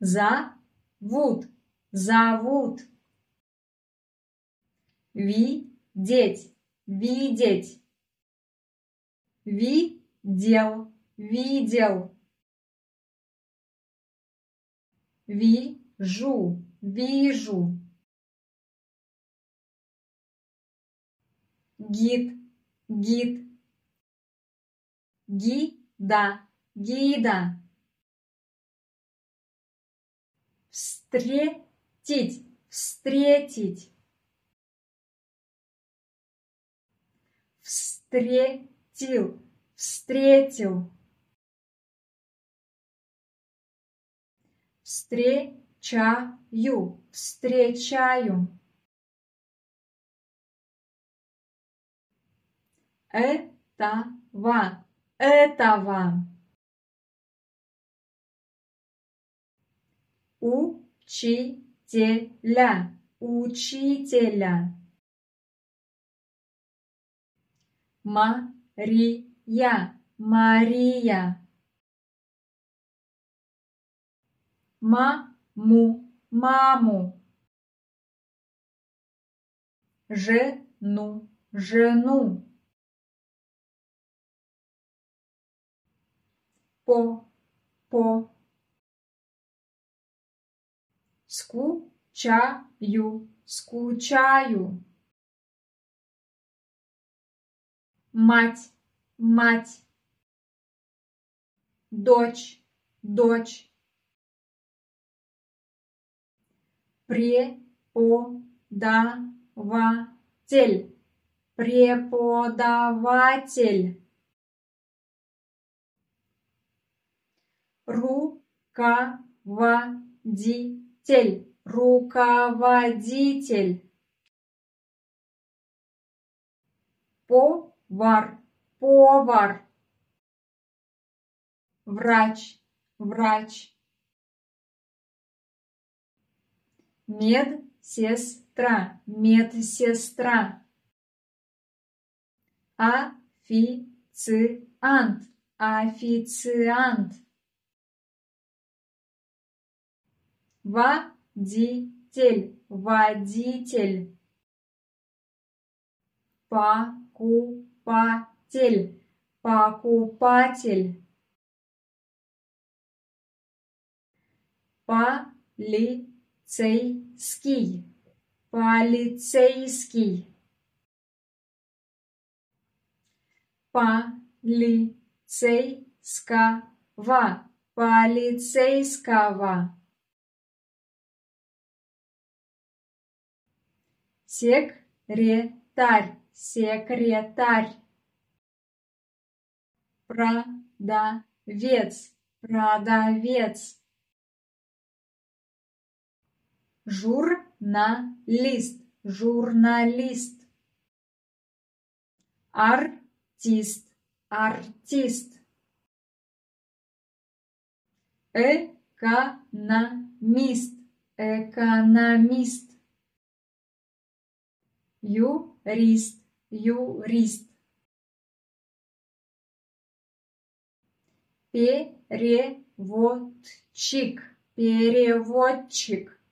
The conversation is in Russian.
Зовут, зовут. Видеть, видеть. Видел, видел. Вижу, вижу. Гид, гид. Гида, гида. Встретить, встретить. Встретил, встретил. Встречаю, встречаю. Этого, этого. Учителя, учителя. Мария, Мария. Маму, маму. Жену, жену. По. Скучаю, скучаю. Мать, мать. Дочь, дочь. Преподаватель, преподаватель. Руководитель, руководитель. Повар, повар. Врач, врач. Медсестра, медсестра. Официант, официант. Водитель, водитель. Покупатель, покупатель. Полицейский, полицейский. Полицейского, полицейского. Секретарь, секретарь. Продавец, продавец. Журналист, журналист. Артист, артист. Экономист, экономист. Юрист, юрист. Переводчик, переводчик.